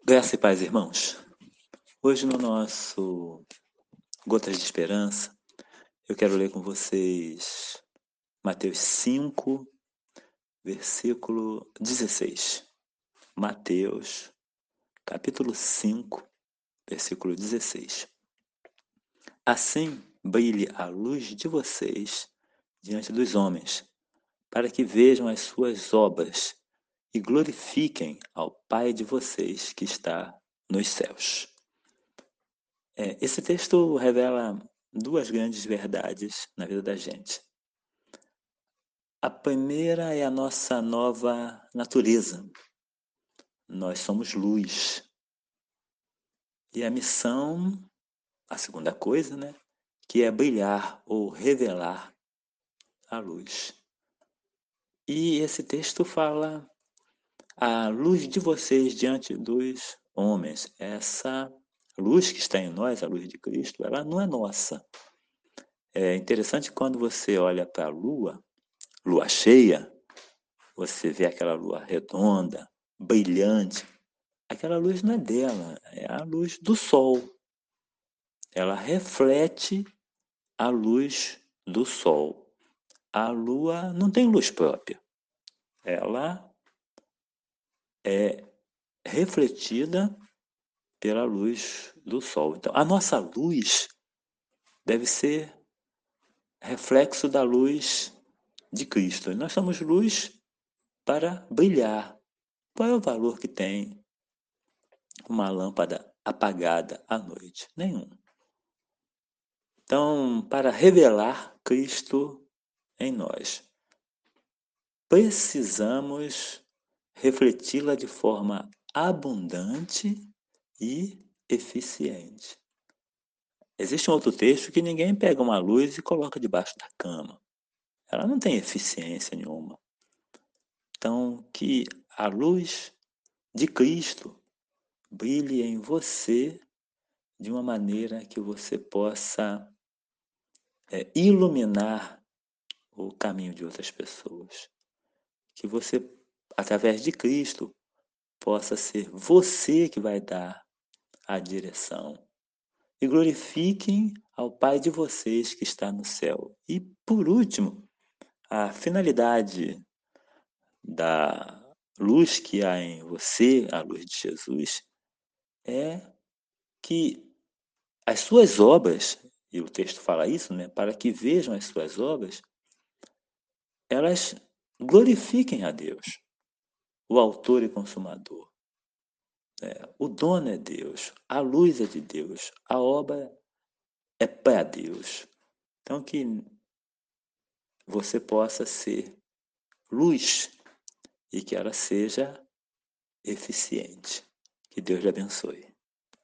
Graça e paz, irmãos. Hoje no nosso Gotas de Esperança, eu quero ler com vocês Mateus 5, versículo 16. Mateus, capítulo 5, versículo 16. Assim brilhe a luz de vocês diante dos homens, para que vejam as suas obras e glorifiquem ao Pai de vocês que está nos céus. Esse texto revela duas grandes verdades na vida da gente. A primeira é a nossa nova natureza. Nós somos luz. E a missão, a segunda coisa, né, que é brilhar ou revelar a luz. E esse texto fala a luz de vocês diante dos homens. Essa luz que está em nós, a luz de Cristo, ela não é nossa. É interessante quando você olha para a lua cheia, você vê aquela lua redonda, brilhante. Aquela luz não é dela, é a luz do sol. Ela reflete a luz do sol. A lua não tem luz própria. Ela é refletida pela luz do sol. Então, a nossa luz deve ser reflexo da luz de Cristo. E nós somos luz para brilhar. Qual é o valor que tem uma lâmpada apagada à noite? Nenhum. Então, para revelar Cristo em nós, precisamos refleti-la de forma abundante e eficiente. Existe um outro texto que ninguém pega uma luz e coloca debaixo da cama. Ela não tem eficiência nenhuma. Então, que a luz de Cristo brilhe em você de uma maneira que você possa iluminar o caminho de outras pessoas. Que você, através de Cristo, possa ser você que vai dar a direção. E glorifiquem ao Pai de vocês que está no céu. E, por último, a finalidade da luz que há em você, a luz de Jesus, é que as suas obras, e o texto fala isso, né, para que vejam as suas obras, elas glorifiquem a Deus, o autor e consumador. O dono é Deus, a luz é de Deus, a obra é para Deus. Então, que você possa ser luz e que ela seja eficiente. Que Deus lhe abençoe.